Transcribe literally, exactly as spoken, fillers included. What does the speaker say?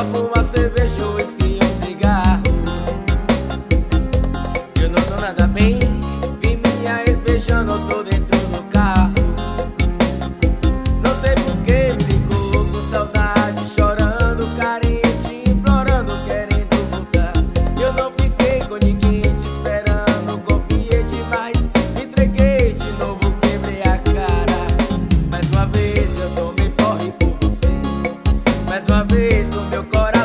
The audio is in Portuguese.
fumar cerveja ou uísque ou cigarro. Eu não tô nada bem, vi minha ex beijando, eu tô dentro do carro. Não sei por que me ligou com saudade, chorando, carente, implorando, querendo voltar. Eu não fiquei com ninguém te esperando, confiei demais, me entreguei de novo, quebrei a cara. Mais uma vez eu tomei porre por você, mais uma vez o meu coração